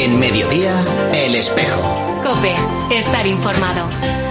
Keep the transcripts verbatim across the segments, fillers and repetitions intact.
En Mediodía, El Espejo. COPE, estar informado.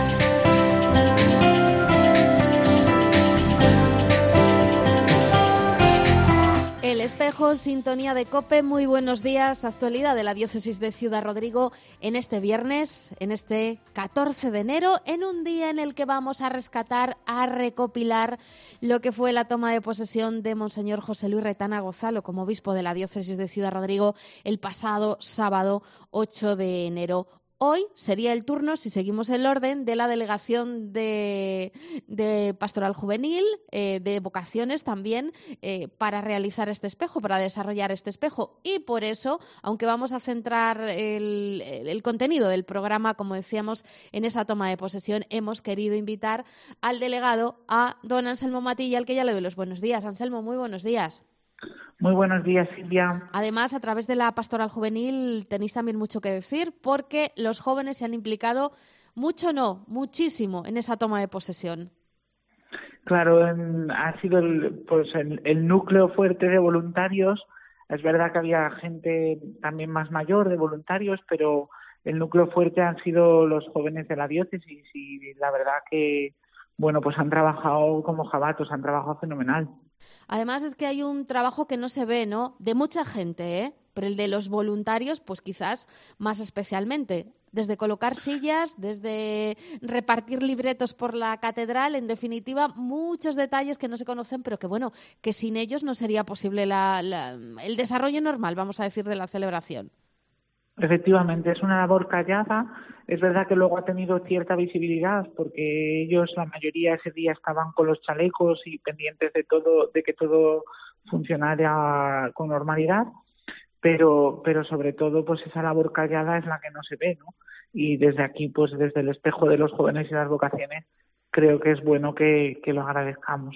El Espejo, sintonía de COPE, muy buenos días. Actualidad de la diócesis de Ciudad Rodrigo en este viernes, en este catorce de enero, en un día en el que vamos a rescatar, a recopilar lo que fue la toma de posesión de Monseñor José Luis Retana Gozalo como obispo de la diócesis de Ciudad Rodrigo el pasado sábado ocho de enero. Hoy sería el turno, si seguimos el orden, de la delegación de, de Pastoral Juvenil, eh, de vocaciones también, eh, para realizar este espejo, para desarrollar este espejo. Y por eso, aunque vamos a centrar el, el contenido del programa, como decíamos, en esa toma de posesión, hemos querido invitar al delegado, a don Anselmo Matilla, al que ya le doy los buenos días. Anselmo, muy buenos días. Muy buenos días, Silvia. Además, a través de la Pastoral Juvenil tenéis también mucho que decir, porque los jóvenes se han implicado mucho, no, muchísimo en esa toma de posesión. Claro, en, ha sido el, pues el, el núcleo fuerte de voluntarios. Es verdad que había gente también más mayor de voluntarios, pero el núcleo fuerte han sido los jóvenes de la diócesis y la verdad que, bueno, pues han trabajado como jabatos, han trabajado fenomenal. Además es que hay un trabajo que no se ve, ¿no?, de mucha gente, ¿eh? Pero el de los voluntarios, pues quizás más especialmente. Desde colocar sillas, desde repartir libretos por la catedral, en definitiva, muchos detalles que no se conocen, pero que, bueno, que sin ellos no sería posible la, la, el desarrollo normal, vamos a decir, de la celebración. Efectivamente, es una labor callada. Es verdad que luego ha tenido cierta visibilidad porque ellos, la mayoría, ese día estaban con los chalecos y pendientes de todo, de que todo funcionara con normalidad, pero, pero sobre todo, pues esa labor callada es la que no se ve, ¿no? Y desde aquí, pues desde el espejo de los jóvenes y las vocaciones, creo que es bueno que, que lo agradezcamos.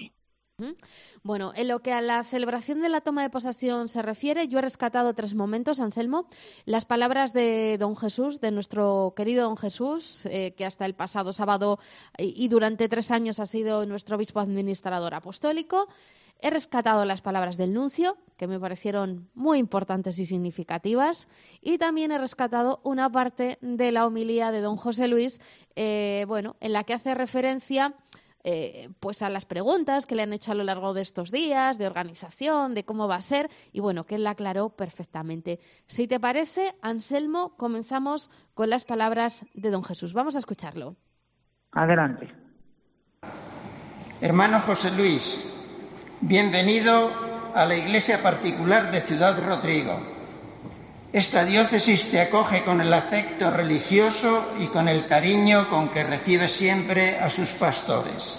Bueno, en lo que a la celebración de la toma de posesión se refiere, yo he rescatado tres momentos, Anselmo. Las palabras de don Jesús, de nuestro querido don Jesús, eh, que hasta el pasado sábado y durante tres años ha sido nuestro obispo administrador apostólico. He rescatado las palabras del nuncio, que me parecieron muy importantes y significativas. Y también he rescatado una parte de la homilía de don José Luis, eh, bueno, en la que hace referencia Eh, pues a las preguntas que le han hecho a lo largo de estos días, de organización, de cómo va a ser, y bueno, que él la aclaró perfectamente. Si te parece, Anselmo, comenzamos con las palabras de don Jesús. Vamos a escucharlo. Adelante. Hermano José Luis, bienvenido a la Iglesia Particular de Ciudad Rodrigo. Esta diócesis te acoge con el afecto religioso y con el cariño con que recibe siempre a sus pastores.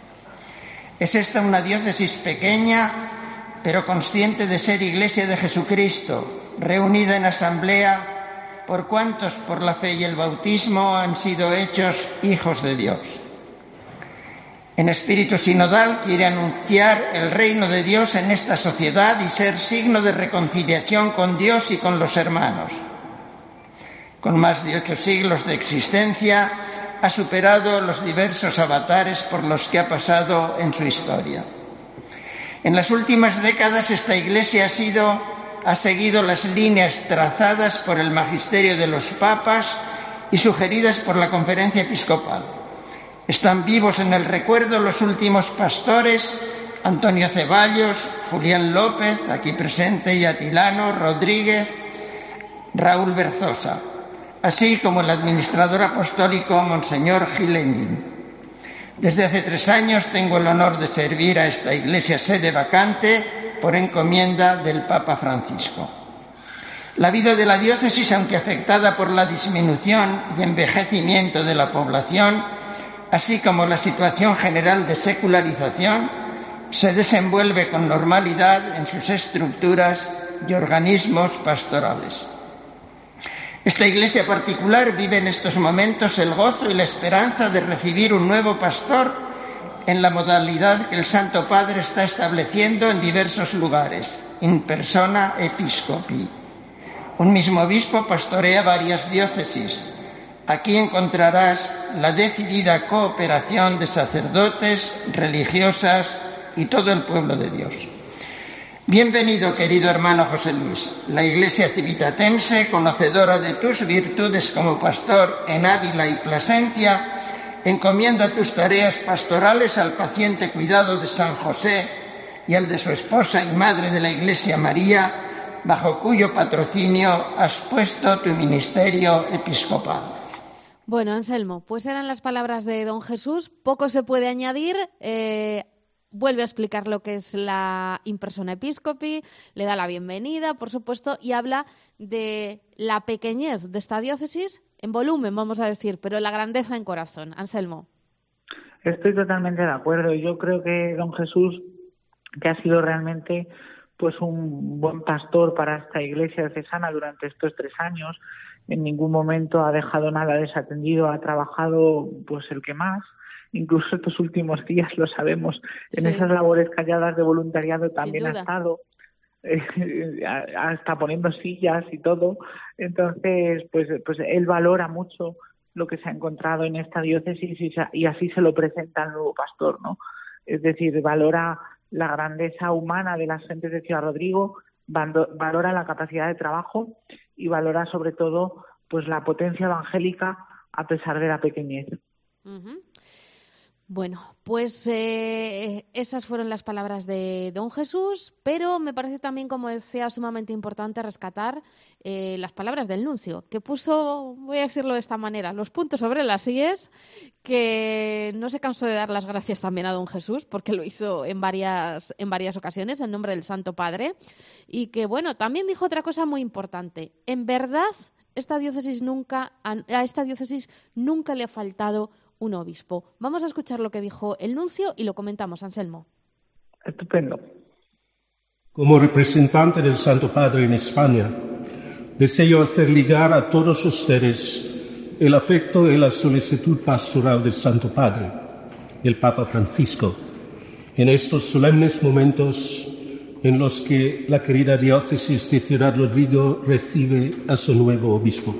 Es esta una diócesis pequeña, pero consciente de ser Iglesia de Jesucristo, reunida en asamblea por cuantos por la fe y el bautismo han sido hechos hijos de Dios. En espíritu sinodal quiere anunciar el reino de Dios en esta sociedad y ser signo de reconciliación con Dios y con los hermanos. Con más de ocho siglos de existencia, ha superado los diversos avatares por los que ha pasado en su historia. En las últimas décadas, esta Iglesia ha sido, ha seguido las líneas trazadas por el magisterio de los papas y sugeridas por la Conferencia Episcopal. Están vivos en el recuerdo los últimos pastores, Antonio Ceballos, Julián López, aquí presente, y Atilano Rodríguez, Raúl Berzosa, así como el administrador apostólico Monseñor Gil Engin. Desde hace tres años tengo el honor de servir a esta iglesia sede vacante por encomienda del Papa Francisco. La vida de la diócesis, aunque afectada por la disminución y envejecimiento de la población, así como la situación general de secularización, se desenvuelve con normalidad en sus estructuras y organismos pastorales. Esta iglesia particular vive en estos momentos el gozo y la esperanza de recibir un nuevo pastor en la modalidad que el Santo Padre está estableciendo en diversos lugares, in persona episcopi. Un mismo obispo pastorea varias diócesis. Aquí encontrarás la decidida cooperación de sacerdotes, religiosas y todo el pueblo de Dios. Bienvenido, querido hermano José Luis. La Iglesia civitatense, conocedora de tus virtudes como pastor en Ávila y Plasencia, encomienda tus tareas pastorales al paciente cuidado de San José y al de su esposa y madre de la Iglesia María, bajo cuyo patrocinio has puesto tu ministerio episcopal. Bueno, Anselmo, pues eran las palabras de don Jesús. Poco se puede añadir. Eh, vuelve a explicar lo que es la impersona episcopi, le da la bienvenida, por supuesto, y habla de la pequeñez de esta diócesis, en volumen, vamos a decir, pero la grandeza en corazón. Anselmo. Estoy totalmente de acuerdo. Yo creo que don Jesús, que ha sido realmente pues un buen pastor para esta iglesia diocesana durante estos tres años, en ningún momento ha dejado nada desatendido, ha trabajado pues el que más, incluso estos últimos días lo sabemos, en sí. esas labores calladas de voluntariado también ha estado, eh, hasta poniendo sillas y todo. Entonces, pues, pues él valora mucho lo que se ha encontrado en esta diócesis y, y así se lo presenta al nuevo pastor, ¿no? Es decir, valora la grandeza humana de las gentes de Ciudad Rodrigo, valora la capacidad de trabajo y valora sobre todo pues la potencia evangélica a pesar de la pequeñez. Uh-huh. Bueno, pues eh, esas fueron las palabras de don Jesús, pero me parece también, como decía, sumamente importante rescatar eh, las palabras del nuncio, que puso, voy a decirlo de esta manera, los puntos sobre las íes, que no se cansó de dar las gracias también a don Jesús, porque lo hizo en varias, en varias ocasiones en nombre del Santo Padre, y que, bueno, también dijo otra cosa muy importante. En verdad, esta diócesis nunca, a esta diócesis nunca le ha faltado un obispo. Vamos a escuchar lo que dijo el nuncio y lo comentamos, Anselmo. Estupendo. Como representante del Santo Padre en España, deseo hacer llegar a todos ustedes el afecto y la solicitud pastoral del Santo Padre, el Papa Francisco, en estos solemnes momentos en los que la querida diócesis de Ciudad Rodrigo recibe a su nuevo obispo.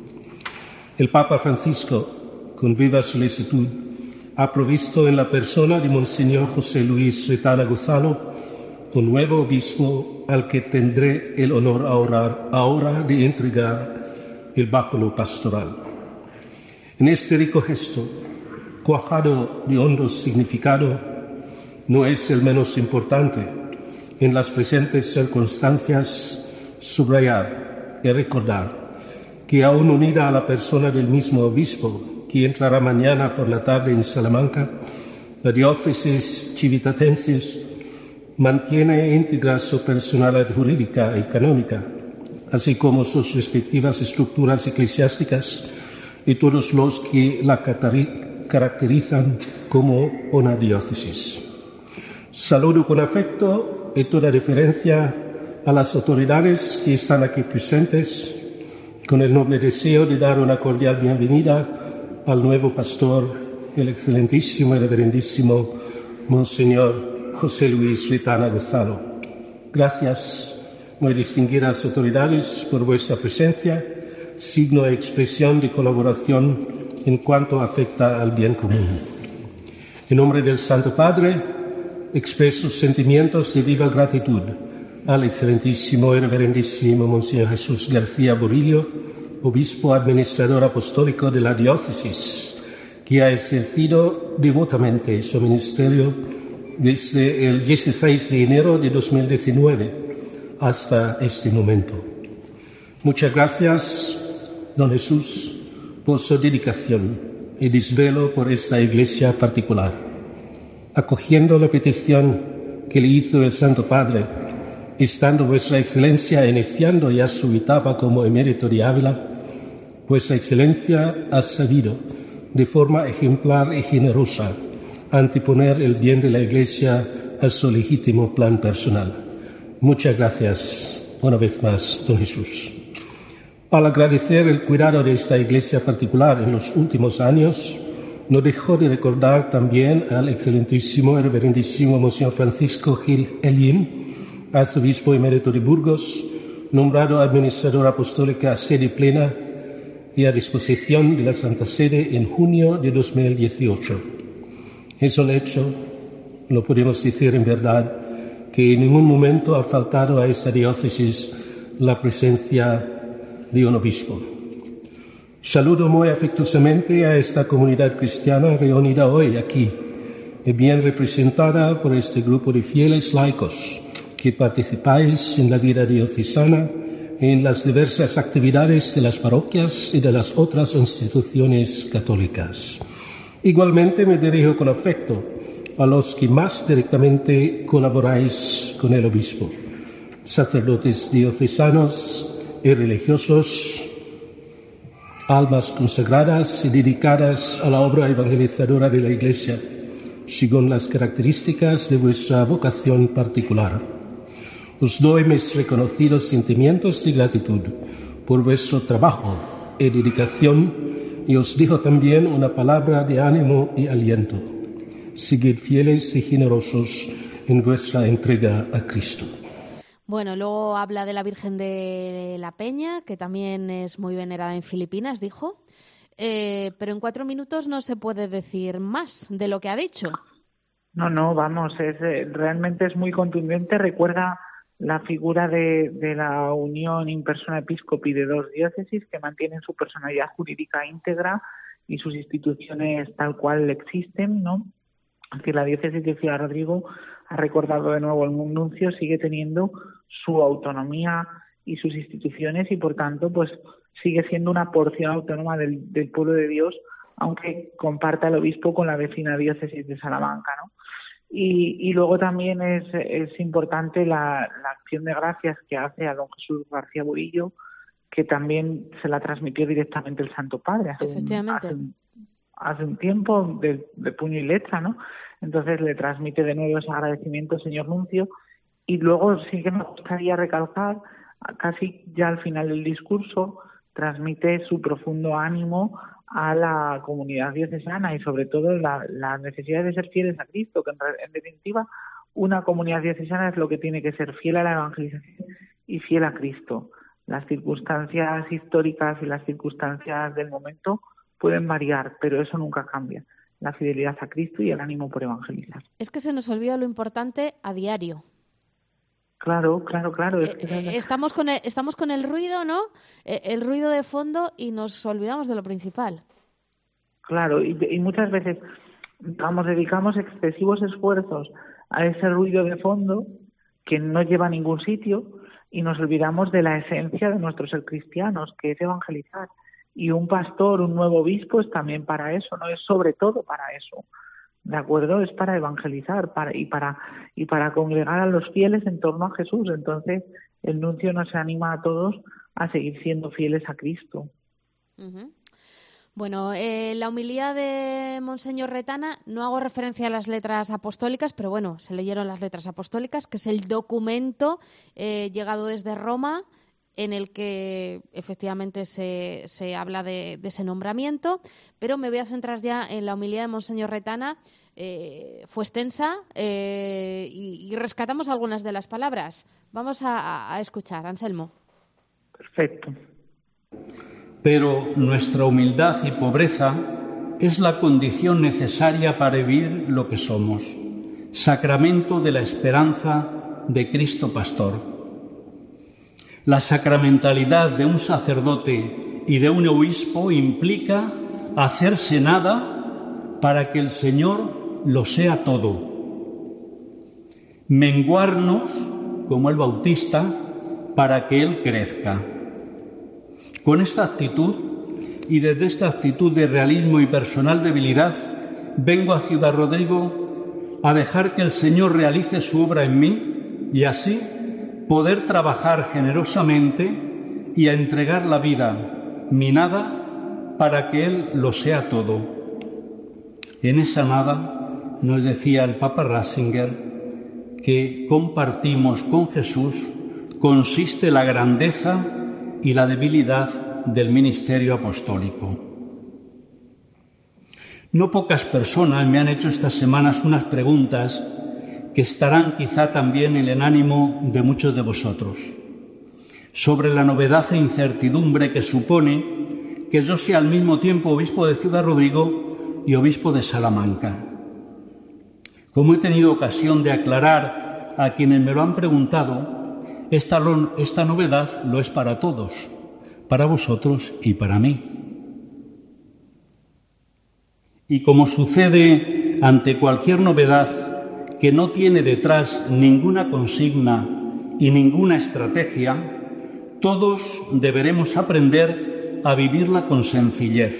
El Papa Francisco, con viva solicitud, ha provisto en la persona de Monseñor José Luis Retana Gonzalo un nuevo obispo al que tendré el honor ahora, ahora de entregar el báculo pastoral. En este rico gesto, cuajado de hondo significado, no es el menos importante en las presentes circunstancias subrayar y recordar que aún unida a la persona del mismo obispo, que entrará mañana por la tarde en Salamanca, la diócesis civitatensis mantiene íntegra su personalidad jurídica y canónica, así como sus respectivas estructuras eclesiásticas y todos los que la caracterizan como una diócesis. Saludo con afecto y toda deferencia a las autoridades que están aquí presentes, con el noble deseo de dar una cordial bienvenida al nuevo pastor, el excelentísimo y reverendísimo Monseñor José Luis Retana Gonzalo. Gracias, muy distinguidas autoridades, por vuestra presencia, signo de expresión de colaboración en cuanto afecta al bien común. En nombre del Santo Padre, expreso sentimientos de viva gratitud al excelentísimo y reverendísimo Monseñor Jesús García Borillo, obispo administrador apostólico de la diócesis, que ha ejercido devotamente su ministerio desde el dieciséis de enero de dos mil diecinueve hasta este momento. Muchas gracias, don Jesús, por su dedicación y desvelo por esta iglesia particular. Acogiendo la petición que le hizo el Santo Padre, estando vuestra excelencia iniciando ya su etapa como emérito de Ávila, vuestra excelencia ha sabido, de forma ejemplar y generosa, anteponer el bien de la Iglesia a su legítimo plan personal. Muchas gracias una vez más, don Jesús. Al agradecer el cuidado de esta Iglesia particular en los últimos años, no dejó de recordar también al excelentísimo y reverendísimo Monseñor Francisco Gil Elín, arzobispo emérito de Burgos, nombrado administrador apostólico a sede plena y a disposición de la Santa Sede en junio de dos mil dieciocho. Es un hecho, lo podemos decir en verdad, que en ningún momento ha faltado a esta diócesis la presencia de un obispo. Saludo muy afectuosamente a esta comunidad cristiana reunida hoy aquí, y bien representada por este grupo de fieles laicos que participáis en la vida diocesana, en las diversas actividades de las parroquias y de las otras instituciones católicas. Igualmente me dirijo con afecto a los que más directamente colaboráis con el obispo, sacerdotes diocesanos y religiosos, almas consagradas y dedicadas a la obra evangelizadora de la Iglesia, según las características de vuestra vocación particular. Os doy mis reconocidos sentimientos de gratitud por vuestro trabajo y dedicación y os digo también una palabra de ánimo y aliento. Seguid fieles y generosos en vuestra entrega a Cristo. Bueno, luego habla de la Virgen de la Peña, que también es muy venerada en Filipinas, dijo. Eh, pero en cuatro minutos no se puede decir más de lo que ha dicho. No, no, vamos, es eh, realmente es muy contundente. Recuerda la figura de, de la unión in persona episcopi de dos diócesis que mantienen su personalidad jurídica íntegra y sus instituciones tal cual existen, ¿no? Es decir, la diócesis de Ciudad Rodrigo, ha recordado de nuevo el nuncio, sigue teniendo su autonomía y sus instituciones y, por tanto, pues sigue siendo una porción autónoma del, del pueblo de Dios, aunque comparta el obispo con la vecina diócesis de Salamanca, ¿no? Y, y luego también es, es importante la, la acción de gracias que hace a don Jesús García Burillo, que también se la transmitió directamente el Santo Padre hace, Efectivamente. Un, hace, un, hace un tiempo, de, de puño y letra, ¿no? Entonces le transmite de nuevo ese agradecimiento, señor nuncio. Y luego sí que me gustaría recalcar, casi ya al final del discurso, transmite su profundo ánimo a la comunidad diocesana y sobre todo la, la necesidad de ser fieles a Cristo, que en, en definitiva una comunidad diocesana es lo que tiene que ser, fiel a la evangelización y fiel a Cristo. Las circunstancias históricas y las circunstancias del momento pueden variar, pero eso nunca cambia. La fidelidad a Cristo y el ánimo por evangelizar. Es que se nos olvida lo importante a diario. Claro, claro, claro. Es que eh, estamos, con el, estamos con el ruido, ¿no? Eh, el ruido de fondo y nos olvidamos de lo principal. Claro, y, y muchas veces, vamos, dedicamos excesivos esfuerzos a ese ruido de fondo que no lleva a ningún sitio y nos olvidamos de la esencia de nuestro ser cristianos, que es evangelizar. Y un pastor, un nuevo obispo es también para eso, no es sobre todo para eso. ¿De acuerdo? Es para evangelizar para, y para y para congregar a los fieles en torno a Jesús. Entonces, el nuncio nos anima a todos a seguir siendo fieles a Cristo. Uh-huh. Bueno, eh, la homilía de Monseñor Retana, no hago referencia a las letras apostólicas, pero bueno, se leyeron las letras apostólicas, que es el documento eh, llegado desde Roma, en el que efectivamente se, se habla de, de ese nombramiento, pero me voy a centrar ya en la homilía de Monseñor Retana. Eh, fue extensa eh, y, y rescatamos algunas de las palabras. Vamos a, a escuchar, Anselmo. Perfecto. Pero nuestra humildad y pobreza es la condición necesaria para vivir lo que somos, sacramento de la esperanza de Cristo Pastor. La sacramentalidad de un sacerdote y de un obispo implica hacerse nada para que el Señor lo sea todo. Menguarnos, como el Bautista, para que Él crezca. Con esta actitud, y desde esta actitud de realismo y personal debilidad, vengo a Ciudad Rodrigo a dejar que el Señor realice su obra en mí y así poder trabajar generosamente y a entregar la vida, mi nada, para que Él lo sea todo. En esa nada, nos decía el Papa Ratzinger, que compartimos con Jesús, consiste la grandeza y la debilidad del ministerio apostólico. No pocas personas me han hecho estas semanas unas preguntas que estarán quizá también en el ánimo de muchos de vosotros, sobre la novedad e incertidumbre que supone que yo sea al mismo tiempo obispo de Ciudad Rodrigo y obispo de Salamanca. Como he tenido ocasión de aclarar a quienes me lo han preguntado, esta, lo, esta novedad lo es para todos, para vosotros y para mí. Y como sucede ante cualquier novedad que no tiene detrás ninguna consigna y ninguna estrategia, todos deberemos aprender a vivirla con sencillez.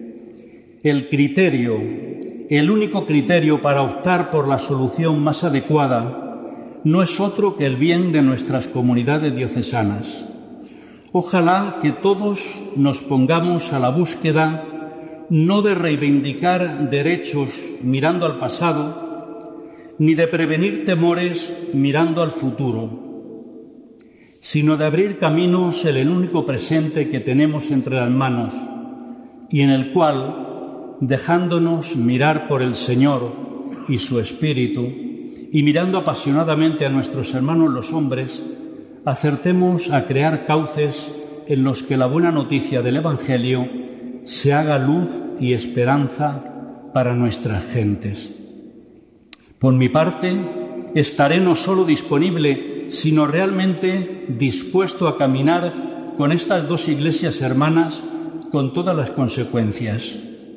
El criterio, el único criterio para optar por la solución más adecuada, no es otro que el bien de nuestras comunidades diocesanas. Ojalá que todos nos pongamos a la búsqueda no de reivindicar derechos mirando al pasado, ni de prevenir temores mirando al futuro, sino de abrir caminos en el único presente que tenemos entre las manos y en el cual, dejándonos mirar por el Señor y su Espíritu y mirando apasionadamente a nuestros hermanos los hombres, acertemos a crear cauces en los que la buena noticia del Evangelio se haga luz y esperanza para nuestras gentes. Por mi parte, estaré no solo disponible, sino realmente dispuesto a caminar con estas dos iglesias hermanas con todas las consecuencias.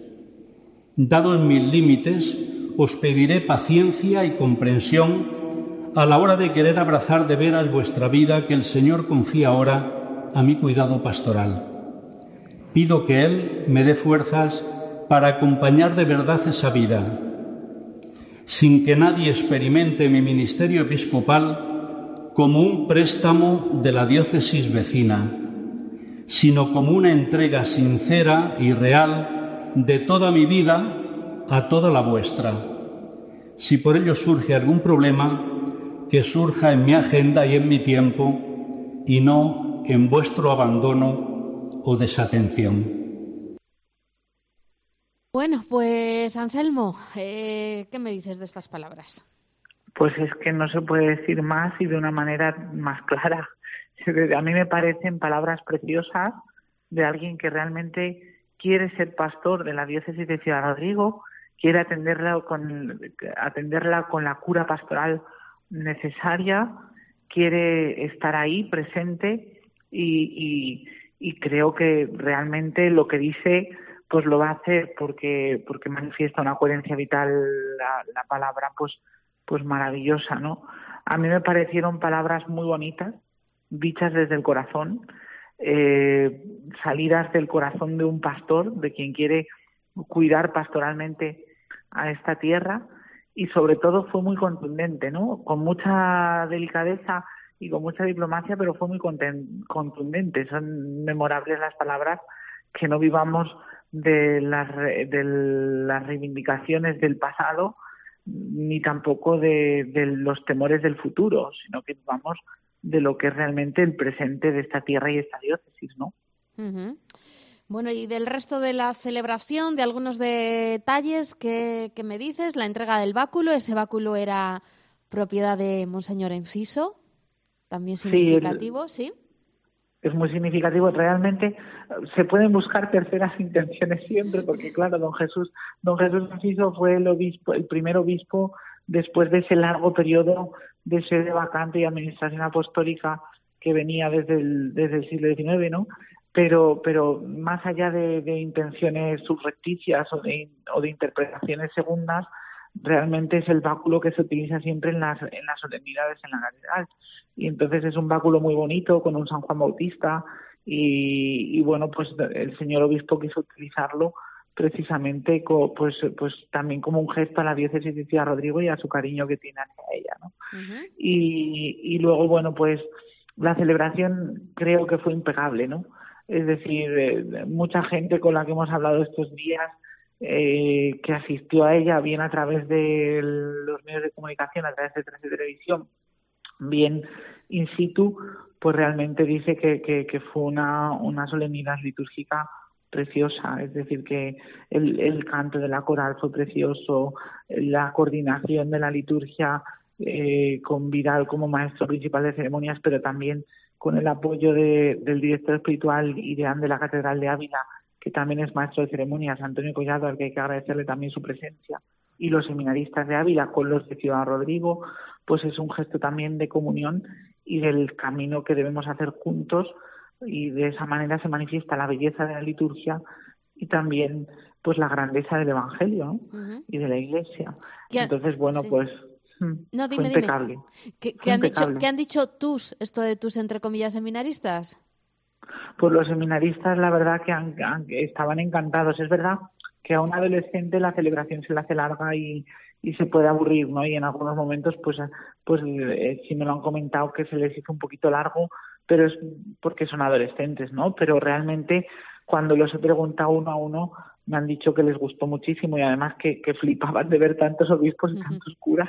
Dados mis límites, os pediré paciencia y comprensión a la hora de querer abrazar de veras vuestra vida que el Señor confía ahora a mi cuidado pastoral. Pido que Él me dé fuerzas para acompañar de verdad esa vida, sin que nadie experimente mi ministerio episcopal como un préstamo de la diócesis vecina, sino como una entrega sincera y real de toda mi vida a toda la vuestra. Si por ello surge algún problema, que surja en mi agenda y en mi tiempo, y no en vuestro abandono o desatención. Bueno, pues Anselmo, eh, ¿qué me dices de estas palabras? Pues es que no se puede decir más y de una manera más clara. A mí me parecen palabras preciosas de alguien que realmente quiere ser pastor de la diócesis de Ciudad Rodrigo, quiere atenderla con, atenderla con la cura pastoral necesaria, quiere estar ahí presente y, y, y creo que realmente lo que dice pues lo va a hacer porque porque manifiesta una coherencia vital la, la palabra pues pues maravillosa, ¿no? A mí me parecieron palabras muy bonitas, dichas desde el corazón, eh, salidas del corazón de un pastor, de quien quiere cuidar pastoralmente a esta tierra, y sobre todo fue muy contundente, ¿no? Con mucha delicadeza y con mucha diplomacia, pero fue muy contundente. Son memorables las palabras, que no vivamos de las, de las reivindicaciones del pasado, ni tampoco de, de los temores del futuro, sino que vamos de lo que es realmente el presente de esta tierra y esta diócesis, ¿no? Uh-huh. Bueno, y del resto de la celebración, de algunos detalles que, que me dices, la entrega del báculo, ese báculo era propiedad de Monseñor Enciso, también significativo, ¿sí? ¿sí? Es muy significativo. Realmente se pueden buscar terceras intenciones siempre, porque claro, don Jesús, don Jesús Enciso fue el obispo, el primer obispo después de ese largo periodo de sede vacante y administración apostólica que venía desde el, desde el siglo diecinueve, ¿no? Pero, pero más allá de, de intenciones subrepticias o de, o de interpretaciones segundas, realmente es el báculo que se utiliza siempre en las, en las solemnidades en la catedral. Y entonces es un báculo muy bonito con un San Juan Bautista y, y bueno, pues el señor obispo quiso utilizarlo precisamente co, pues pues también como un gesto a la diócesis de Ciudad Rodrigo y a su cariño que tiene hacia ella, ¿no? Uh-huh. Y, y luego, bueno, pues la celebración creo que fue impecable, ¿no? Es decir, eh, mucha gente con la que hemos hablado estos días eh, que asistió a ella, bien a través de los medios de comunicación, a través de trece Televisión, bien in situ, pues realmente dice que, que, que fue una, una solemnidad litúrgica preciosa. Es decir, que el, el canto de la coral fue precioso, la coordinación de la liturgia eh, con Vidal como maestro principal de ceremonias, pero también con el apoyo de, del director espiritual y deán de la Catedral de Ávila, que también es maestro de ceremonias, Antonio Collado, al que hay que agradecerle también su presencia, y los seminaristas de Ávila con los de Ciudad Rodrigo, pues es un gesto también de comunión y del camino que debemos hacer juntos, y de esa manera se manifiesta la belleza de la liturgia y también pues la grandeza del Evangelio, ¿no? Uh-huh. Y de la Iglesia. ¿Qué? Entonces, bueno, sí. pues no, dime, fue impecable. Dime. ¿Qué, qué, han dicho, ¿Qué han dicho tus, esto de tus, entre comillas, seminaristas? Pues los seminaristas, la verdad, que han, han, estaban encantados. Es verdad que a un adolescente la celebración se le hace larga y, y se puede aburrir, ¿no? Y en algunos momentos, pues, pues eh, sí me lo han comentado que se les hizo un poquito largo, pero es porque son adolescentes, ¿no? Pero realmente, cuando los he preguntado uno a uno, me han dicho que les gustó muchísimo y además que, que flipaban de ver tantos obispos y uh-huh. tantos curas.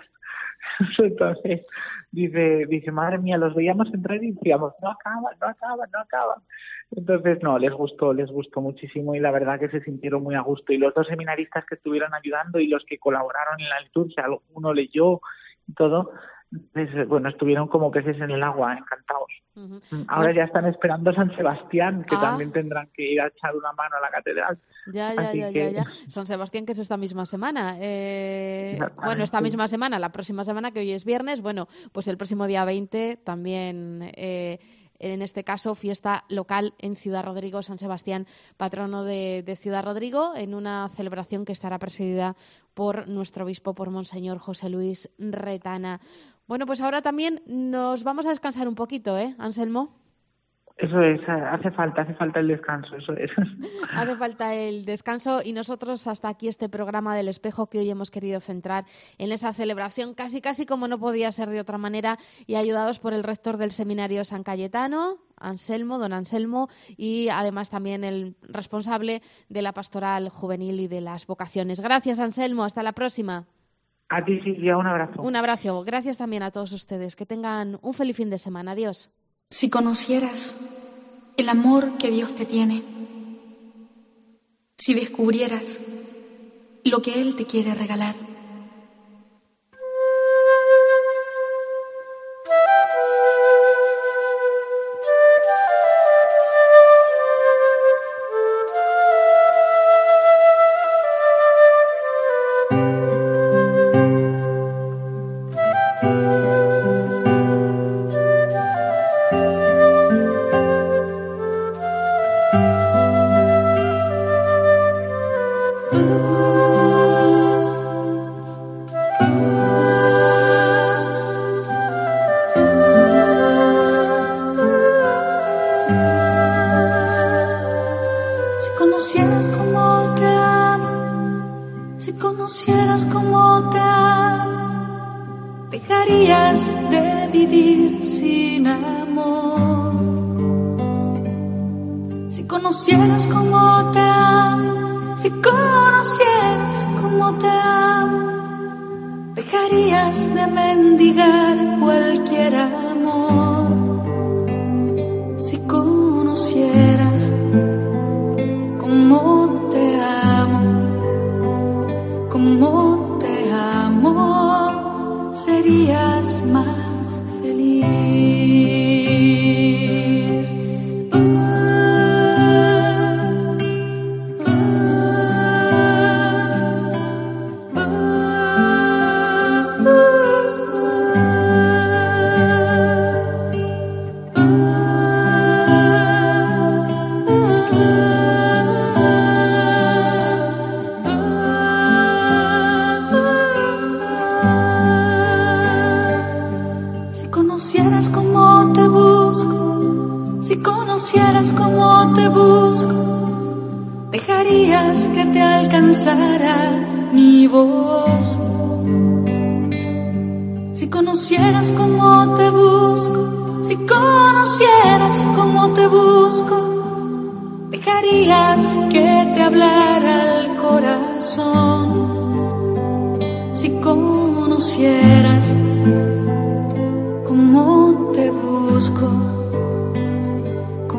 Entonces, dice, dice, madre mía, los veíamos entrar y decíamos, no acaban, no acaban, no acaban. Entonces, no, les gustó, les gustó muchísimo y la verdad que se sintieron muy a gusto. Y los dos seminaristas que estuvieron ayudando y los que colaboraron en la liturgia, uno leyó y todo, pues, bueno, estuvieron como peces en el agua, encantados. Uh-huh. Ahora bueno. ya están esperando a San Sebastián, que ah. también tendrán que ir a echar una mano a la catedral. Ya, ya, ya, que... ya, ya. San Sebastián, que es esta misma semana. Eh, bueno, esta misma semana, la próxima semana, que hoy es viernes, bueno, pues el próximo día veinte también... Eh, en este caso, fiesta local en Ciudad Rodrigo, San Sebastián, patrono de, de Ciudad Rodrigo, en una celebración que estará presidida por nuestro obispo, por Monseñor José Luis Retana. Bueno, pues ahora también nos vamos a descansar un poquito, ¿eh, Anselmo? Eso es, hace falta, hace falta el descanso, eso es. Hace falta el descanso y nosotros hasta aquí este programa del Espejo que hoy hemos querido centrar en esa celebración casi casi como no podía ser de otra manera y ayudados por el rector del Seminario San Cayetano, Anselmo, don Anselmo, y además también el responsable de la Pastoral Juvenil y de las Vocaciones. Gracias, Anselmo, hasta la próxima. A ti, Silvia, un abrazo. Un abrazo, gracias también a todos ustedes, que tengan un feliz fin de semana. Adiós. Si conocieras el amor que Dios te tiene, si descubrieras lo que Él te quiere regalar,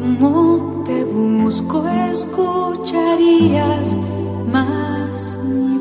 escucharías más.